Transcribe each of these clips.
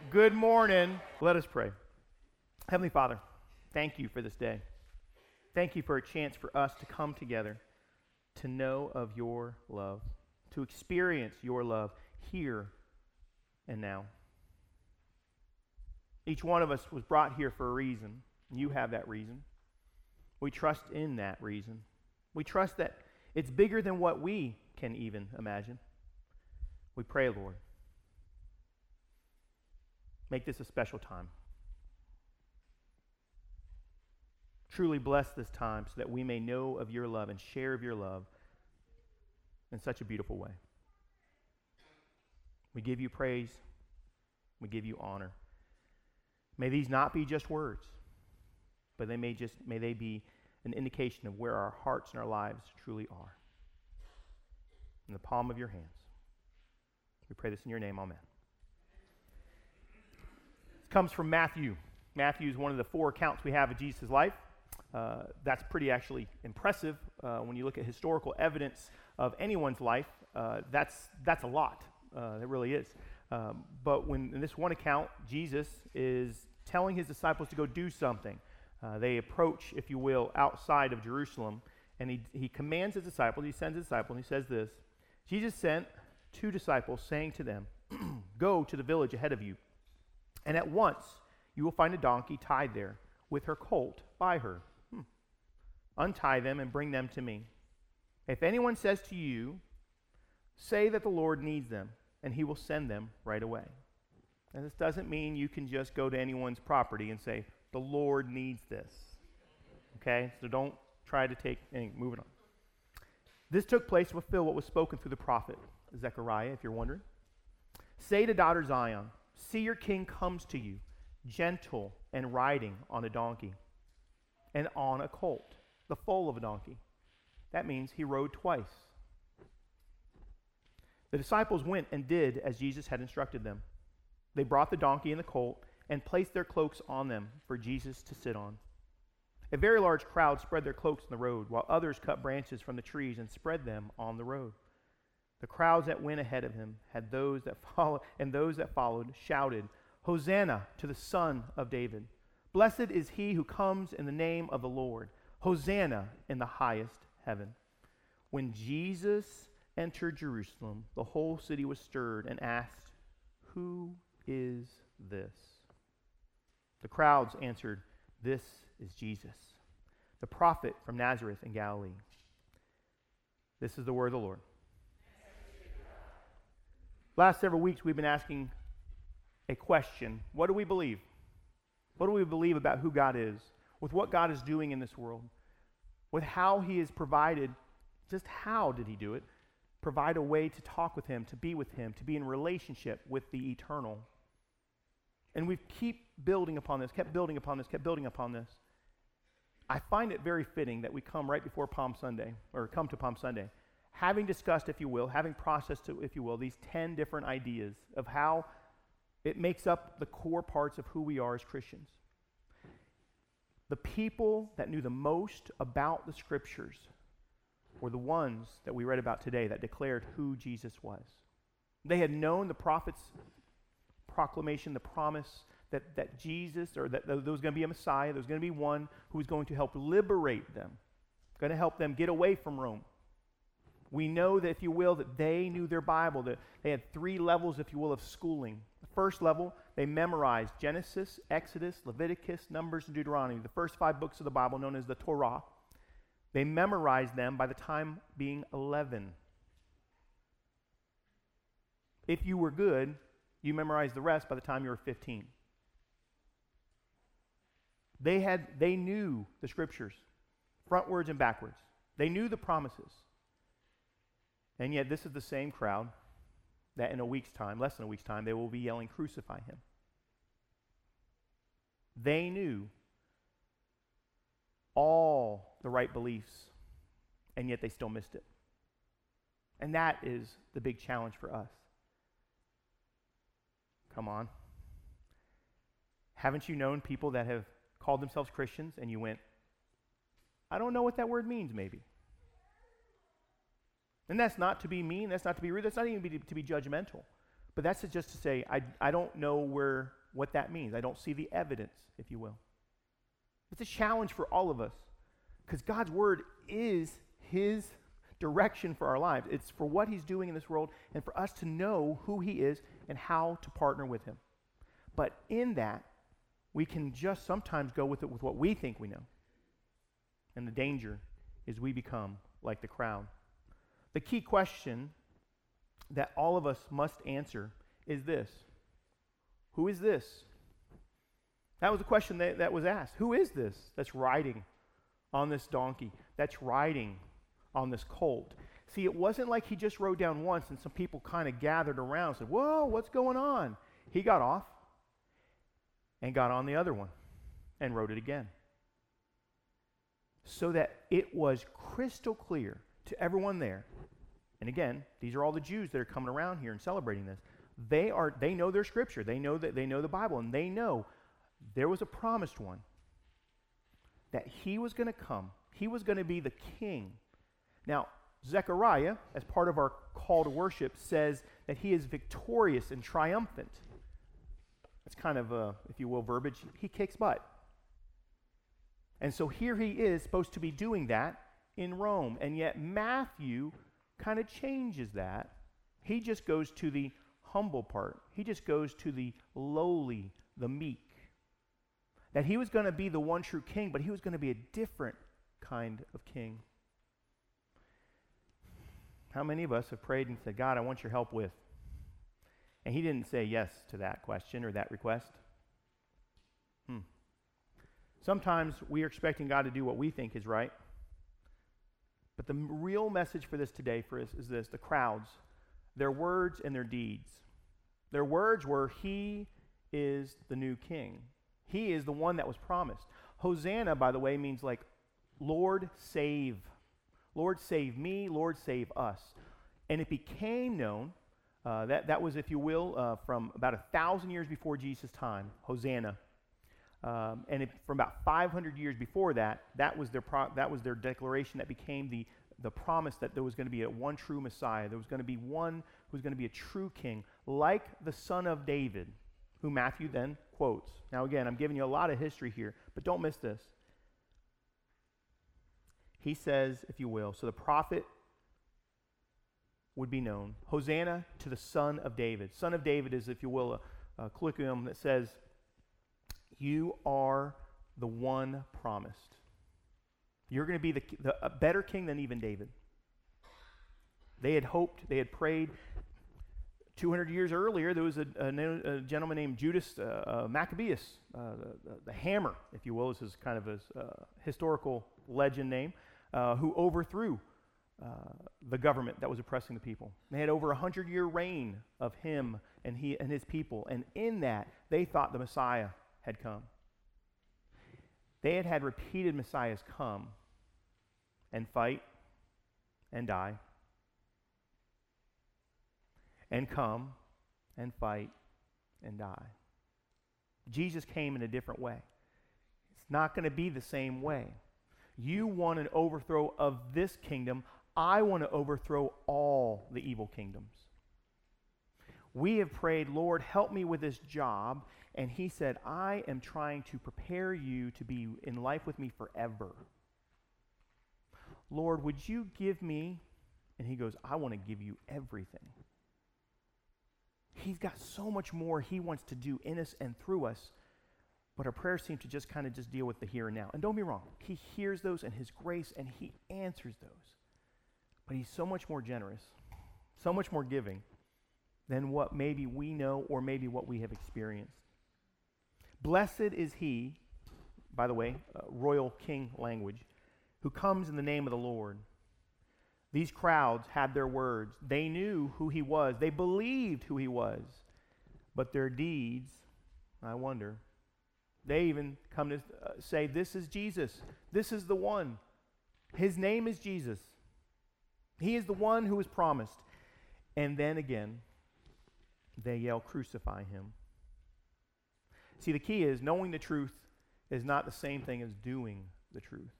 Good morning. Let us pray. Heavenly Father, thank you for this day. Thank you for a chance for us to come together to know of your love, to experience your love here and now. Each one of us was brought here for a reason. You have that reason. We trust in that reason. We trust that it's bigger than what we can even imagine. We pray, Lord, make this a special time. Truly bless this time so that we may know of your love and share of your love in such a beautiful way. We give you praise. We give you honor. May these not be just words, but may they be an indication of where our hearts and our lives truly are. In the palm of your hands. We pray this in your name. Amen. This comes from Matthew. Matthew is one of the 4 accounts we have of Jesus' life. That's pretty actually impressive when you look at historical evidence of anyone's life. That's a lot. It really is. But when in this one account, Jesus is telling his disciples to go do something. They approach, if you will, outside of Jerusalem, and he commands his disciples, he sends his disciples, and he says this, Jesus sent 2 disciples, saying to them, go to the village ahead of you, and at once you will find a donkey tied there with her colt by her. Untie them and bring them to me. If anyone says to you, say that the Lord needs them, and he will send them right away. And this doesn't mean you can just go to anyone's property and say, the Lord needs this. Okay? So don't try to take anything. Moving on. This took place to fulfill what was spoken through the prophet Zechariah, if you're wondering. Say to daughter Zion, see your king comes to you, gentle and riding on a donkey, and on a colt, the foal of a donkey. That means he rode twice. The disciples went and did as Jesus had instructed them. They brought the donkey and the colt and placed their cloaks on them for Jesus to sit on. A very large crowd spread their cloaks on the road, while others cut branches from the trees and spread them on the road. The crowds that went ahead of him had those that followed shouted, Hosanna to the Son of David. Blessed is he who comes in the name of the Lord. Hosanna in the highest heaven. When Jesus entered Jerusalem, the whole city was stirred and asked, who is this? The crowds answered, this is Jesus, the prophet from Nazareth in Galilee. This is the word of the Lord. Last several weeks we've been asking a question. What do we believe? What do we believe about who God is? With what God is doing in this world? With how he has provided, just how did he do it? Provide a way to talk with him, to be with him, to be in relationship with the eternal. And we keep building upon this, kept building upon this, kept building upon this. I find it very fitting that we come right before Palm Sunday, or come to Palm Sunday, having discussed, if you will, having processed, if you will, these 10 different ideas of how it makes up the core parts of who we are as Christians. The people that knew the most about the Scriptures were the ones that we read about today that declared who Jesus was. They had known the prophet's proclamation, the promise that Jesus, or that there was going to be a Messiah, there was going to be one who was going to help liberate them, going to help them get away from Rome. We know that, if you will, that they knew their Bible, that they had 3 levels, if you will, of schooling. The first level, they memorized Genesis, Exodus, Leviticus, Numbers, and Deuteronomy, the first 5 books of the Bible known as the Torah. They memorized them by the time being 11. If you were good, you memorized the rest by the time you were 15. They knew the Scriptures, frontwards and backwards. They knew the promises. And yet this is the same crowd that in a week's time, less than a week's time, they will be yelling, crucify him. They knew all the right beliefs, and yet they still missed it. And that is the big challenge for us. Come on. Haven't you known people that have called themselves Christians and you went, I don't know what that word means, maybe. And that's not to be mean, that's not to be rude, that's not even to be judgmental. But that's just to say, I don't know where what that means. I don't see the evidence, if you will. It's a challenge for all of us because God's word is his direction for our lives. It's for what he's doing in this world and for us to know who he is and how to partner with him. But in that, we can just sometimes go with it with what we think we know. And the danger is we become like the crowd. The key question that all of us must answer is this. Who is this? That was the question that was asked. Who is this that's riding on this donkey, that's riding on this colt? See, it wasn't like he just rode down once and some people kind of gathered around and said, whoa, what's going on? He got off and got on the other one and rode it again. So that it was crystal clear to everyone there. And again, these are all the Jews that are coming around here and celebrating this. They know their scripture. They know the Bible, and they know there was a promised one that he was going to come. He was going to be the king. Now, Zechariah, as part of our call to worship, says that he is victorious and triumphant. That's kind of, if you will, verbiage. He kicks butt. And so here he is supposed to be doing that in Rome. And yet Matthew kind of changes that. He just goes to the humble part. He just goes to the lowly, the meek. That he was going to be the one true king, but he was going to be a different kind of king. How many of us have prayed and said, God, I want your help with? And he didn't say yes to that question or that request. Sometimes we are expecting God to do what we think is right. But the real message for this today for us is this: the crowds, their words and their deeds. Their words were, he is the new king. He is the one that was promised. Hosanna, by the way, means like, Lord, save. Lord, save me. Lord, save us. And it became known, that was, if you will, from about 1,000 years before Jesus' time, Hosanna. And from about 500 years before that, that was their declaration that became the promise that there was going to be a one true Messiah. There was going to be one who was going to be a true king, like the son of David, who Matthew then quotes. Now again, I'm giving you a lot of history here, but don't miss this. He says, if you will, so the prophet would be known. Hosanna to the son of David. Son of David is, if you will, a colloquium that says, you are the one promised. You're going to be a better king than even David. They had hoped, they had prayed. 200 years earlier, there was a gentleman named Judas Maccabeus, the hammer, if you will. This is kind of a historical legend name, who overthrew the government that was oppressing the people. They had over 100-year reign of him and his people, and in that, they thought the Messiah had come. They had repeated Messiahs come and fight and die and come and fight and die. Jesus came in a different way. It's not going to be the same way. You want an overthrow of this kingdom. I want to overthrow all the evil kingdoms. We have prayed, Lord, help me with this job. And he said, I am trying to prepare you to be in life with me forever. Lord, would you give me? And he goes, I want to give you everything. He's got so much more he wants to do in us and through us. But our prayers seem to just kind of just deal with the here and now. And don't be wrong, he hears those in his grace and he answers those. But he's so much more generous, so much more giving than what maybe we know or maybe what we have experienced. Blessed is he, by the way, royal king language, who comes in the name of the Lord. These crowds had their words. They knew who he was. They believed who he was. But their deeds, I wonder, they even come to say, this is Jesus. This is the one. His name is Jesus. He is the one who was promised. And then again, they yell, crucify him. See, the key is knowing the truth is not the same thing as doing the truth.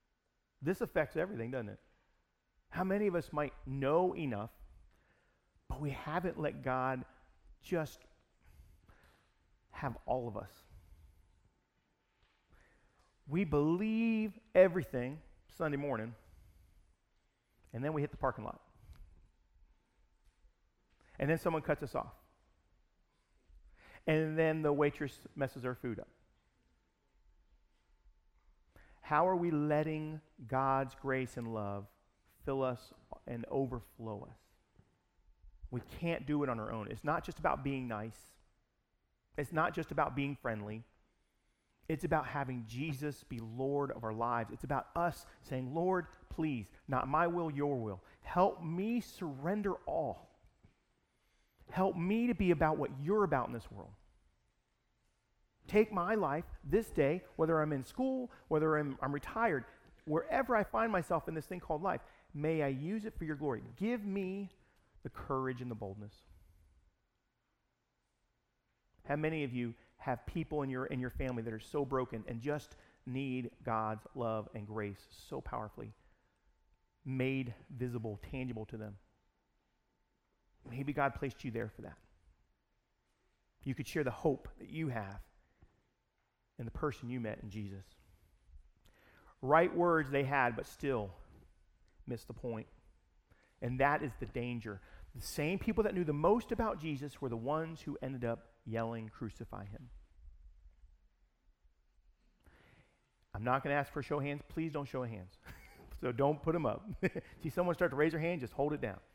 This affects everything, doesn't it? How many of us might know enough, but but we haven't let God just have all of us. We believe everything Sunday morning, and then we hit the parking lot. And then someone cuts us off. And then the waitress messes our food up. How are we letting God's grace and love fill us and overflow us? We can't do it on our own. It's not just about being nice. It's not just about being friendly. It's about having Jesus be Lord of our lives. It's about us saying, Lord, please, not my will, your will. Help me surrender all. Help me to be about what you're about in this world. Take my life this day, whether I'm in school, whether I'm retired, wherever I find myself in this thing called life, may I use it for your glory. Give me the courage and the boldness. How many of you have people in your family that are so broken and just need God's love and grace so powerfully made visible, tangible to them? Maybe God placed you there for that. You could share the hope that you have in the person you met in Jesus. Right words they had, but still missed the point. And that is the danger. The same people that knew the most about Jesus were the ones who ended up yelling, "Crucify him." I'm not going to ask for a show of hands. Please don't show of hands. So don't put them up. See someone start to raise their hand, just hold it down.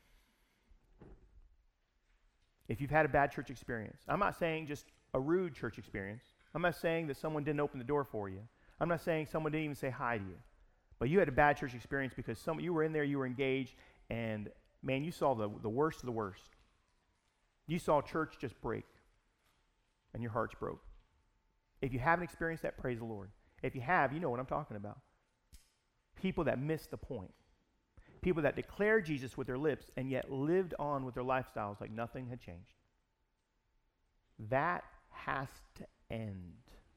If you've had a bad church experience, I'm not saying just a rude church experience. I'm not saying that someone didn't open the door for you. I'm not saying someone didn't even say hi to you. But you had a bad church experience because you were in there, you were engaged, and man, you saw the worst of the worst. You saw church just break, and your heart's broke. If you haven't experienced that, praise the Lord. If you have, you know what I'm talking about. People that missed the point. People that declared Jesus with their lips and yet lived on with their lifestyles like nothing had changed. That has to end.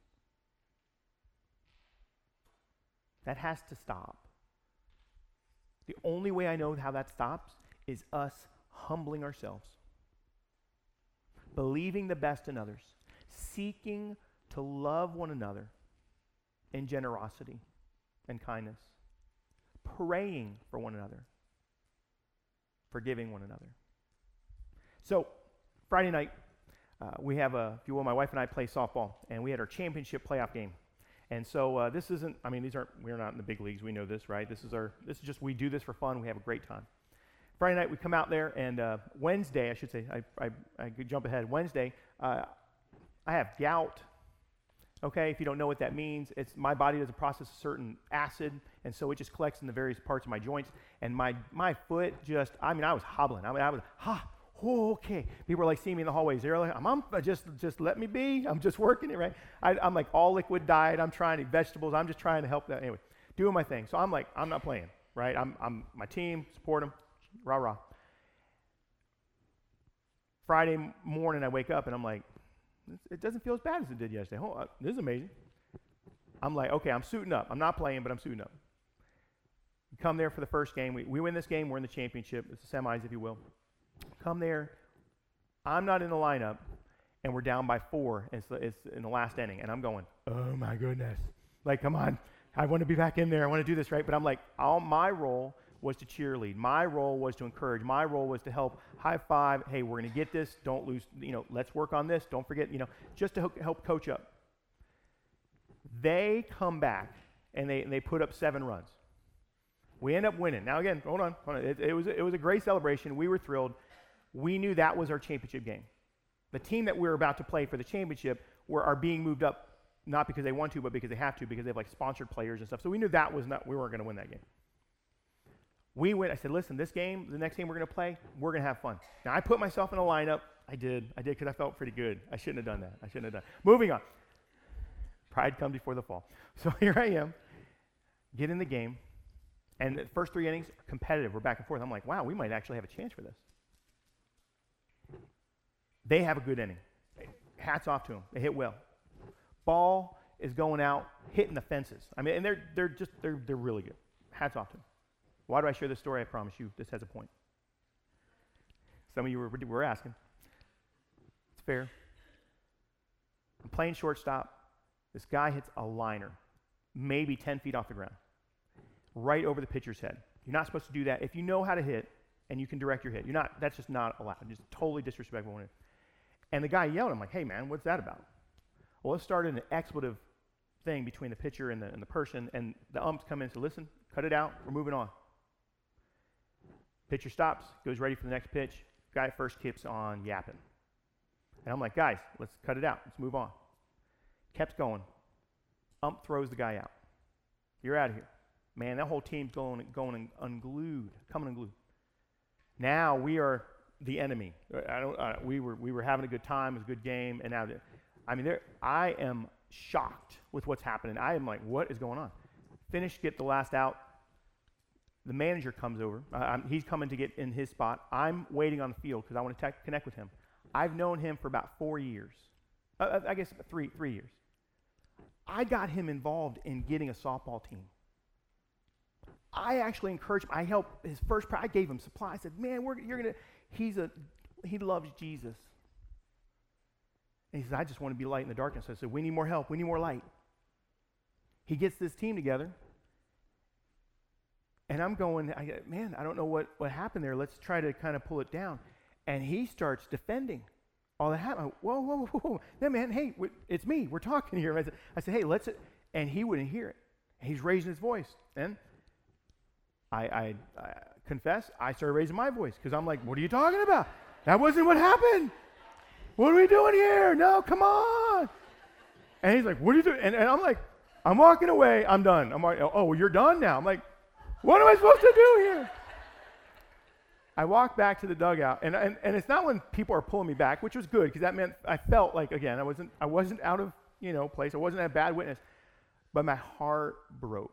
That has to stop. The only way I know how that stops is us humbling ourselves, believing the best in others, seeking to love one another in generosity and kindness, praying for one another, forgiving one another. So, Friday night, we have if you will, my wife and I play softball, and we had our championship playoff game. And so this isn't, we're not in the big leagues, we know this, right? This is just, we do this for fun, we have a great time. Friday night, we come out there, and Wednesday, I should say, I could jump ahead. Wednesday, I have gout. Okay, if you don't know what that means, it's my body doesn't process a certain acid, and so it just collects in the various parts of my joints, and my foot just, I was hobbling. I was, okay. People were like seeing me in the hallways. They're like, just let me be. I'm just working it, right? I'm like all liquid diet. I'm trying to eat vegetables. I'm just trying to help that. Anyway, doing my thing. So I'm like, I'm not playing, right? I'm my team, support them, rah, rah. Friday morning, I wake up, and I'm like, it doesn't feel as bad as it did yesterday. This is amazing. I'm like, okay, I'm suiting up. I'm not playing, but I'm suiting up. We come there for the first game. We win this game. We're in the championship. It's the semis, if you will. Come there. I'm not in the lineup, and we're down by 4. It's in the last inning, and I'm going, oh, my goodness. Like, come on. I want to be back in there. I want to do this, right? But I'm like, my role was to cheerlead. My role was to encourage. My role was to help high five. Hey, we're going to get this. Don't lose. Let's work on this. Don't forget, just to help coach up. They come back, and they put up 7 runs. We end up winning. Now, again, hold on. It was a great celebration. We were thrilled. We knew that was our championship game. The team that we were about to play for the championship are being moved up, not because they want to, but because they have to, because they have sponsored players and stuff. So we knew we weren't going to win that game. We went, I said, listen, this game, the next game we're going to play, we're going to have fun. Now, I put myself in a lineup. I did because I felt pretty good. I shouldn't have done that. Moving on. Pride comes before the fall. So here I am, get in the game, and the first 3 innings are competitive. We're back and forth. I'm like, wow, we might actually have a chance for this. They have a good inning. Hats off to them. They hit well. Ball is going out, hitting the fences. And they're really good. Hats off to them. Why do I share this story? I promise you, this has a point. Some of you were asking. It's fair. I'm playing shortstop. This guy hits a liner, maybe 10 feet off the ground, right over the pitcher's head. You're not supposed to do that. If you know how to hit and you can direct your hit, that's just not allowed. Just totally disrespectful. And the guy yelled, I'm like, hey, man, what's that about? Well, it started an expletive thing between the pitcher and the person, and the umps come in and say, listen, cut it out. We're moving on. Pitcher stops, goes ready for the next pitch. Guy first keeps on yapping. And I'm like, guys, let's cut it out. Let's move on. Kept going. Ump throws the guy out. You're out of here. Man, that whole team's going unglued, coming unglued. Now we are the enemy. We were having a good time. It was a good game. And now, I am shocked with what's happening. I am like, what is going on? Finish, get the last out. The manager comes over. He's coming to get in his spot. I'm waiting on the field because I want to connect with him. I've known him for about 4 years. I guess 3 years. I got him involved in getting a softball team. I actually encouraged him. I helped his first practice. I gave him supplies. I said, man, he loves Jesus. And he said, I just want to be light in the darkness. I said, we need more help. We need more light. He gets this team together. And I'm going, I don't know what happened there. Let's try to kind of pull it down. And he starts defending all that happened. Whoa. No, man, hey, it's me. We're talking here. I said, hey, let's. And he wouldn't hear it. He's raising his voice. And I confess, I started raising my voice because I'm like, what are you talking about? That wasn't what happened. What are we doing here? No, come on. And he's like, what are you doing? And I'm like, I'm walking away. I'm done. I'm like, oh, well, you're done now. I'm like, what am I supposed to do here? I walked back to the dugout, and it's not when people are pulling me back, which was good because that meant I felt like, again, I wasn't out of place. I wasn't a bad witness, but my heart broke.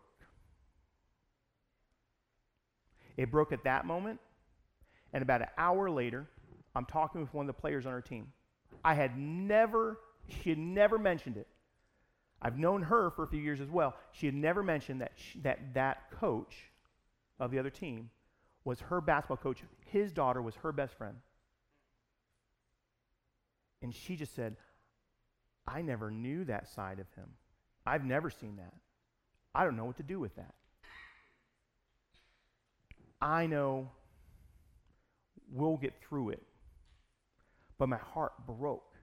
It broke at that moment, and about an hour later, I'm talking with one of the players on our team. She had never mentioned it. I've known her for a few years as well. She had never mentioned that coach of the other team was her basketball coach. His daughter was her best friend. And she just said, I never knew that side of him. I've never seen that. I don't know what to do with that. I know we'll get through it. But my heart broke.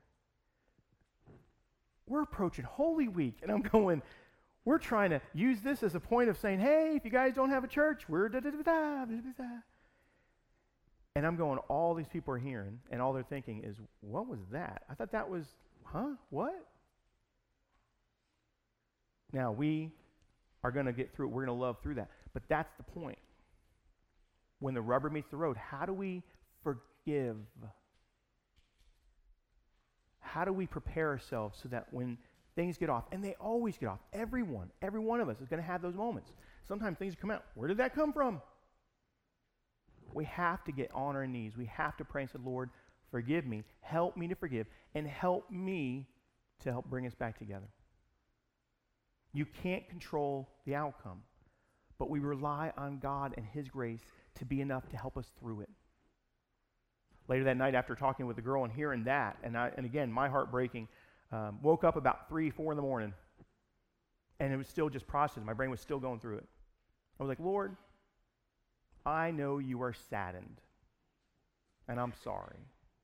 We're approaching Holy Week, and I'm going, we're trying to use this as a point of saying, hey, if you guys don't have a church, we're da-da-da-da-da. And I'm going, all these people are hearing, and all they're thinking is, what was that? I thought that was, what? Now, we are going to get through it. We're going to love through that. But that's the point. When the rubber meets the road, how do we forgive? How do we prepare ourselves so that when things get off, and they always get off, every one of us is going to have those moments. Sometimes things come out. Where did that come from? We have to get on our knees. We have to pray and say, Lord, forgive me. Help me to forgive, and help me to help bring us back together. You can't control the outcome, but we rely on God and His grace to be enough to help us through it. Later that night, after talking with the girl and hearing that, and again, my heart breaking, woke up about 3, 4 in the morning, and it was still just processing. My brain was still going through it. I was like, Lord, I know you are saddened, and I'm sorry.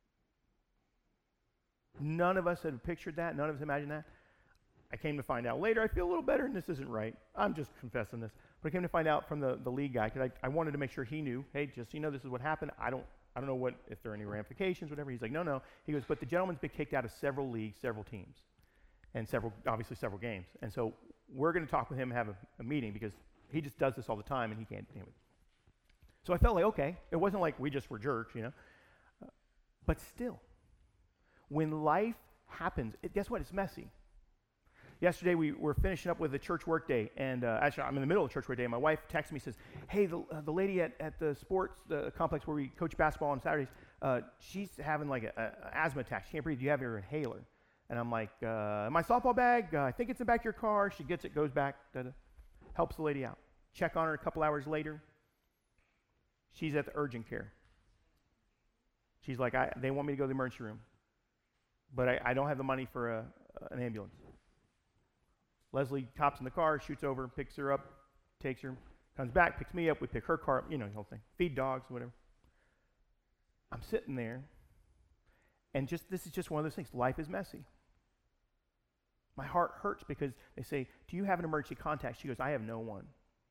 None of us had pictured that. None of us imagined that. I came to find out later, I feel a little better, and this isn't right. I'm just confessing this. But I came to find out from the lead guy, because I wanted to make sure he knew, hey, just so you know, this is what happened. I don't know if there are any ramifications, whatever. He's like, no. He goes, but the gentleman's been kicked out of several leagues, several teams, and obviously several games. And so we're going to talk with him and have a meeting, because he just does this all the time, and he can't. Anyway. So I felt like, okay, it wasn't like we just were jerks, but still, when life happens, guess what? It's messy. Yesterday, we were finishing up with the church work day, and actually, I'm in the middle of the church work day, and my wife texts me and says, hey, the lady at the sports complex where we coach basketball on Saturdays, she's having like an asthma attack. She can't breathe. Do you have your inhaler? And I'm like, my softball bag, I think it's in the back of your car. She gets it, goes back, helps the lady out. Check on her a couple hours later. She's at the urgent care. She's like, they want me to go to the emergency room, but I don't have the money for an ambulance. Leslie hops in the car, shoots over, picks her up, takes her, comes back, picks me up, we pick her car up, the whole thing. Feed dogs, whatever. I'm sitting there, and this is just one of those things. Life is messy. My heart hurts because they say, do you have an emergency contact? She goes, I have no one.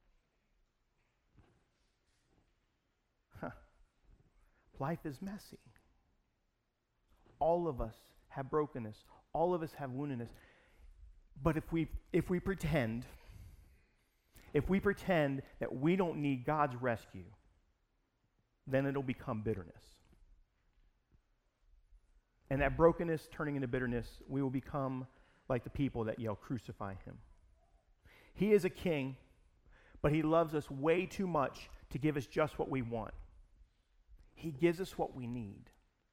Life is messy. All of us have brokenness. All of us have woundedness. But if we pretend that we don't need God's rescue, then it'll become bitterness. And that brokenness turning into bitterness, we will become like the people that yell, crucify him. He is a king, but he loves us way too much to give us just what we want. He gives us what we need.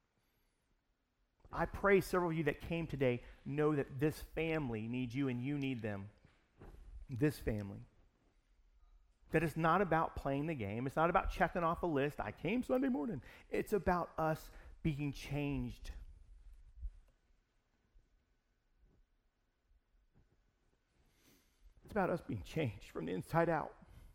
I pray several of you that came today know that this family needs you and you need them. This family. That it's not about playing the game. It's not about checking off a list. I came Sunday morning. It's about us being changed. It's about us being changed from the inside out.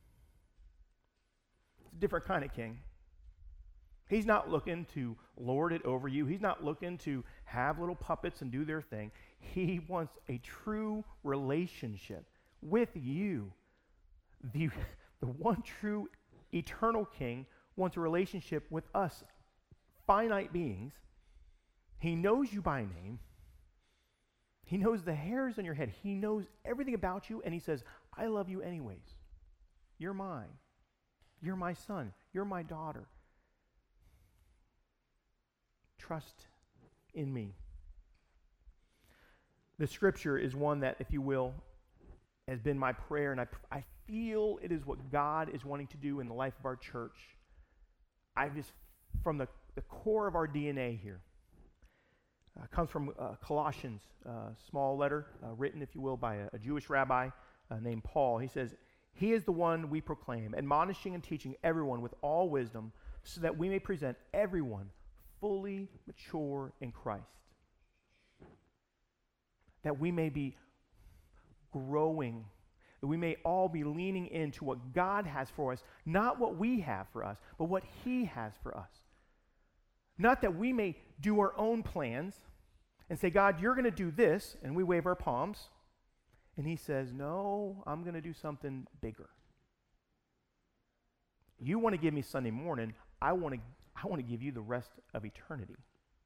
It's a different kind of king. He's not looking to lord it over you. He's not looking to have little puppets and do their thing. He wants a true relationship with you. The one true eternal king wants a relationship with us, finite beings. He knows you by name. He knows the hairs on your head. He knows everything about you, and he says, I love you anyways. You're mine. You're my son. You're my daughter. Trust in me. The scripture is one that, if you will, has been my prayer, and I feel it is what God is wanting to do in the life of our church. From the core of our DNA here, comes from Colossians, small letter, written, if you will, by a Jewish rabbi named Paul. He says, He is the one we proclaim, admonishing and teaching everyone with all wisdom, so that we may present everyone fully mature in Christ. That we may be growing, that we may all be leaning into what God has for us, not what we have for us, but what He has for us. Not that we may do our own plans and say, God, you're going to do this, and we wave our palms. And He says, no, I'm going to do something bigger. You want to give me Sunday morning, I want to give you the rest of eternity.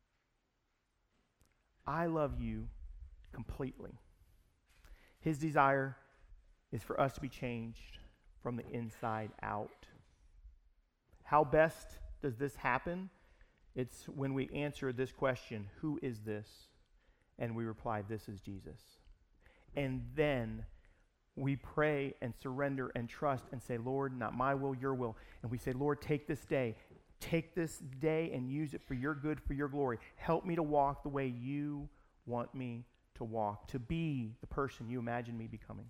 I love you completely. His desire is for us to be changed from the inside out. How best does this happen? It's when we answer this question, who is this? And we reply, this is Jesus. And then we pray and surrender and trust and say, Lord, not my will, your will. And we say, Lord, take this day and use it for your good, for your glory. Help me to walk the way you want me to walk, to be the person you imagine me becoming.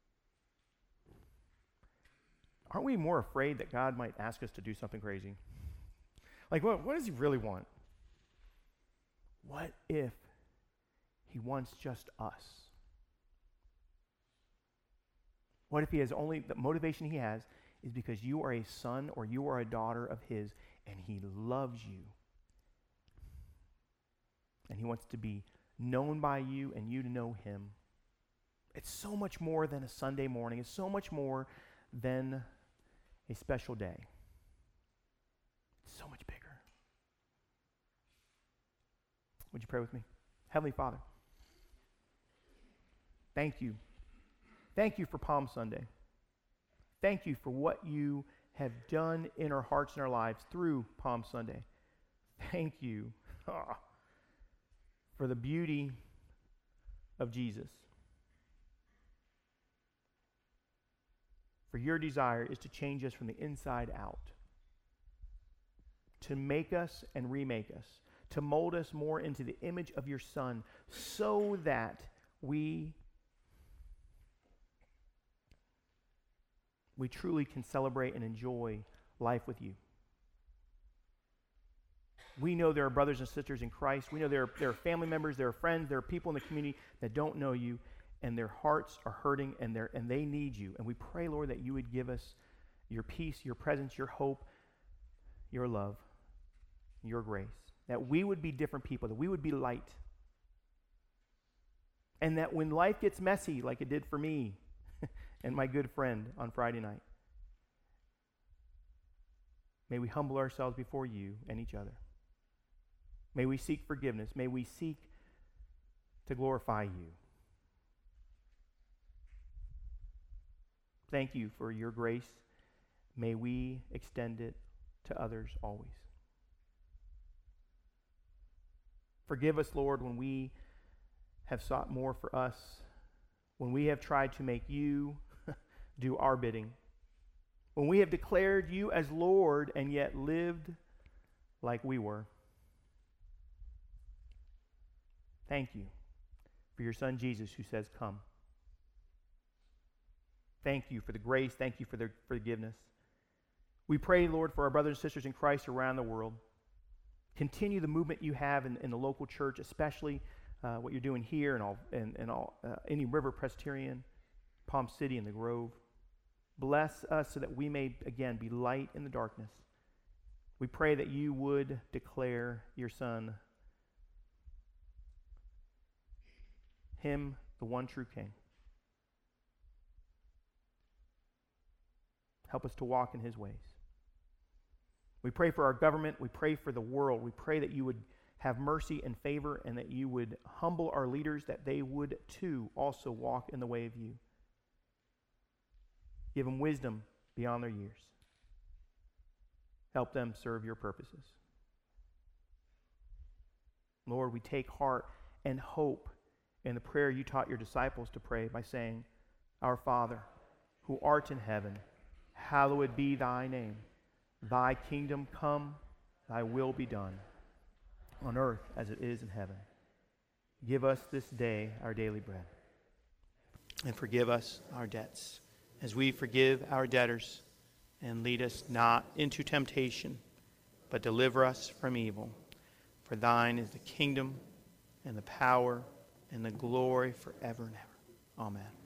Aren't we more afraid that God might ask us to do something crazy? Like, what does He really want? What if He wants just us? What if He has only, the motivation He has is because you are a son or you are a daughter of His, and He loves you. And He wants to be known by you and you to know Him. It's so much more than a Sunday morning. It's so much more than a special day. It's so much bigger. Would you pray with me? Heavenly Father, thank you. Thank you for Palm Sunday. Thank you for what you have done in our hearts and our lives through Palm Sunday. Thank you for the beauty of Jesus. For your desire is to change us from the inside out, to make us and remake us, to mold us more into the image of your Son, so that we truly can celebrate and enjoy life with you. We know there are brothers and sisters in Christ. We know there are family members, there are friends, there are people in the community that don't know you, and their hearts are hurting, and they need you. And we pray, Lord, that you would give us your peace, your presence, your hope, your love, your grace, that we would be different people, that we would be light. And that when life gets messy, like it did for me and my good friend on Friday night, may we humble ourselves before you and each other. May we seek forgiveness. May we seek to glorify you. Thank you for your grace. May we extend it to others always. Forgive us, Lord, when we have sought more for us, when we have tried to make you do our bidding, when we have declared you as Lord and yet lived like we were. Thank you for your Son Jesus who says, come. Thank you for the grace. Thank you for the forgiveness. We pray, Lord, for our brothers and sisters in Christ around the world. Continue the movement you have in the local church, especially what you're doing here and Indian River Presbyterian, Palm City, and the Grove. Bless us so that we may, again, be light in the darkness. We pray that you would declare your Son, him, the one true King. Help us to walk in his ways. We pray for our government. We pray for the world. We pray that you would have mercy and favor, and that you would humble our leaders, that they would too also walk in the way of you. Give them wisdom beyond their years. Help them serve your purposes. Lord, we take heart and hope in the prayer you taught your disciples to pray by saying, Our Father, who art in heaven, hallowed be thy name. Thy kingdom come, thy will be done, on earth as it is in heaven. Give us this day our daily bread. And forgive us our debts, as we forgive our debtors. And lead us not into temptation, but deliver us from evil. For thine is the kingdom, and the power, and the glory forever and ever. Amen.